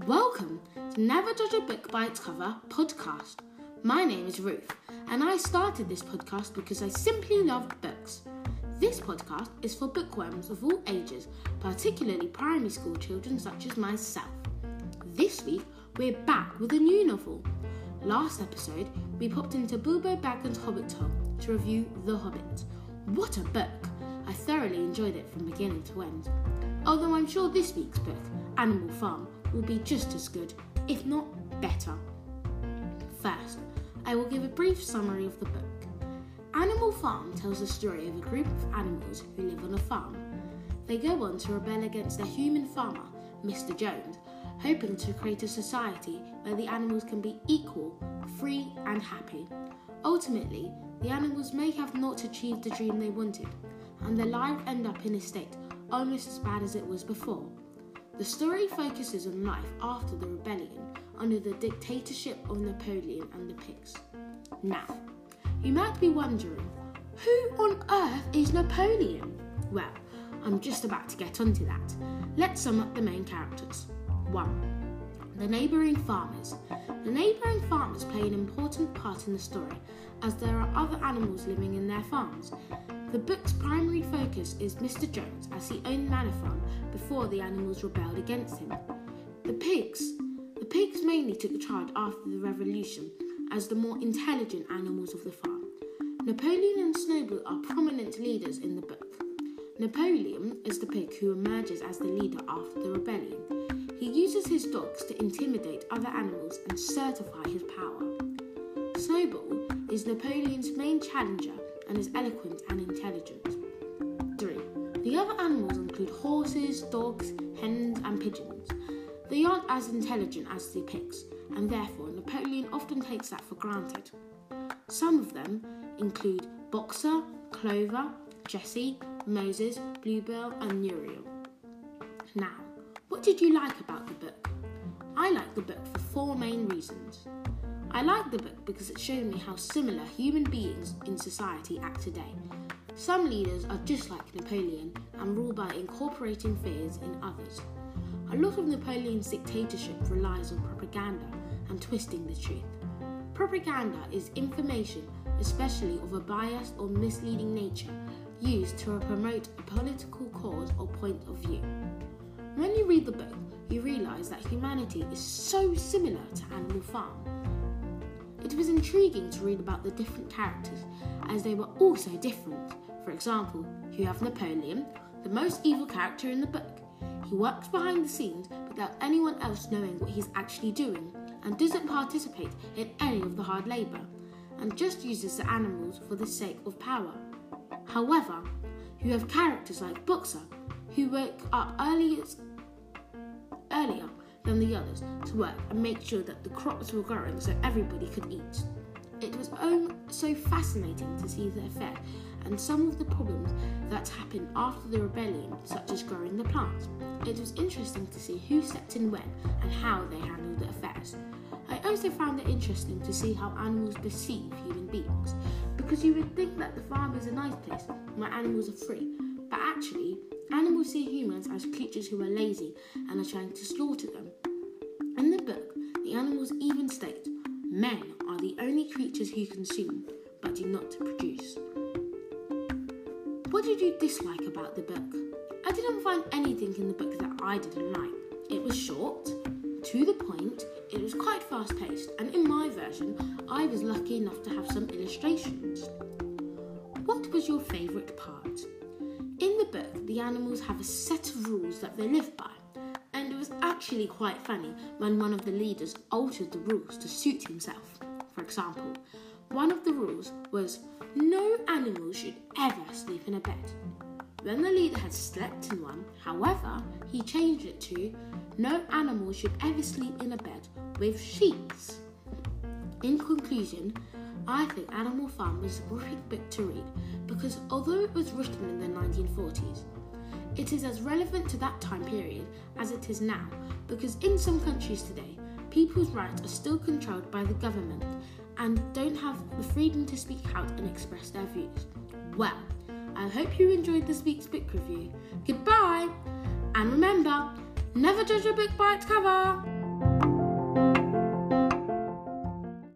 Welcome to Never Judge a Book by Its Cover podcast. My name is Ruth, and I started this podcast because I simply love books. This podcast is for bookworms of all ages, particularly primary school children such as myself. This week, we're back with a new novel. Last episode, we popped into Bilbo Baggins' Hobbit Hole to review The Hobbit. What a book! I thoroughly enjoyed it from beginning to end. Although I'm sure this week's book, Animal Farm, will be just as good, if not better. First, I will give a brief summary of the book. Animal Farm tells the story of a group of animals who live on a farm. They go on to rebel against their human farmer, Mr. Jones, hoping to create a society where the animals can be equal, free and happy. Ultimately, the animals may have not achieved the dream they wanted, and their lives end up in a state almost as bad as it was before. The story focuses on life after the rebellion under the dictatorship of Napoleon and the pigs. Now, you might be wondering, who on earth is Napoleon? Well, I'm just about to get onto that. Let's sum up the main characters. 1. The neighbouring farmers. The neighbouring farmers play an important part in the story, as there are other animals living in their farms. The book's primary focus is Mr. Jones, as he owned Manor Farm before the animals rebelled against him. The pigs mainly took charge after the revolution as the more intelligent animals of the farm. Napoleon and Snowball are prominent leaders in the book. Napoleon is the pig who emerges as the leader after the rebellion. He uses his dogs to intimidate other animals and certify his power. Snowball is Napoleon's main challenger and is eloquent and intelligent. 3. The other animals include horses, dogs, hens and pigeons. They aren't as intelligent as the pigs, and therefore Napoleon often takes that for granted. Some of them include Boxer, Clover, Jessie, Moses, Bluebell and Muriel. Now, what did you like about the book? I like the book for 4 main reasons. I like the book because it showed me how similar human beings in society act today. Some leaders are just like Napoleon and rule by incorporating fears in others. A lot of Napoleon's dictatorship relies on propaganda and twisting the truth. Propaganda is information, especially of a biased or misleading nature, used to promote a political cause or point of view. When you read the book, you realise that humanity is so similar to Animal Farm. It was intriguing to read about the different characters, as they were all so different. For example, you have Napoleon, the most evil character in the book. He works behind the scenes without anyone else knowing what he's actually doing, and doesn't participate in any of the hard labour, and just uses the animals for the sake of power. However, you have characters like Boxer, who woke up earlier than the others to work and make sure that the crops were growing so everybody could eat. It was so fascinating to see their fare and some of the problems that happened after the rebellion, such as growing the plants. It was interesting to see who stepped in when and how they handled the affairs. I also found it interesting to see how animals perceive human beings, because you would think that the farm is a nice place where animals are free, but actually, animals see humans as creatures who are lazy and are trying to slaughter them. In the book, the animals even state, men are the only creatures who consume, but do not produce. What did you dislike about the book? I didn't find anything in the book that I didn't like. It was short, to the point, it was quite fast-paced, and in my version, I was lucky enough to have some illustrations. What was your favourite part? In the book, the animals have a set of rules that they live by, and it was actually quite funny when one of the leaders altered the rules to suit himself. For example, one of the rules was no animal should ever sleep in a bed. When the leader had slept in one, however, he changed it to no animal should ever sleep in a bed with sheets. In conclusion, I think Animal Farm was a great book to read because although it was written in the 1940s, it is as relevant to that time period as it is now, because in some countries today, people's rights are still controlled by the government and don't have the freedom to speak out and express their views. Well, I hope you enjoyed this week's book review. Goodbye! And remember, never judge a book by its cover!